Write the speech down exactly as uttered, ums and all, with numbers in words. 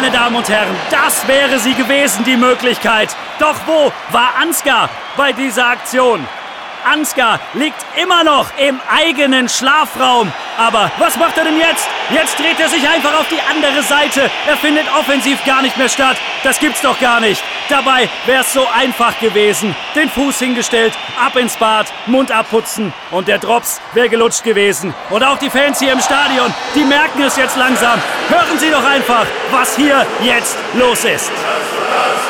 meine Damen und Herren, das wäre sie gewesen, die Möglichkeit. Doch wo war Ansgar bei dieser Aktion? Ansgar liegt immer noch im eigenen Schlafraum. Aber was macht er denn jetzt? Jetzt dreht er sich einfach auf die andere Seite. Er findet offensiv gar nicht mehr statt. Das gibt's doch gar nicht. Dabei wäre es so einfach gewesen. Den Fuß hingestellt, ab ins Bad, Mund abputzen und der Drops wäre gelutscht gewesen. Und auch die Fans hier im Stadion, die merken es jetzt langsam. Hören Sie doch einfach, was hier jetzt los ist.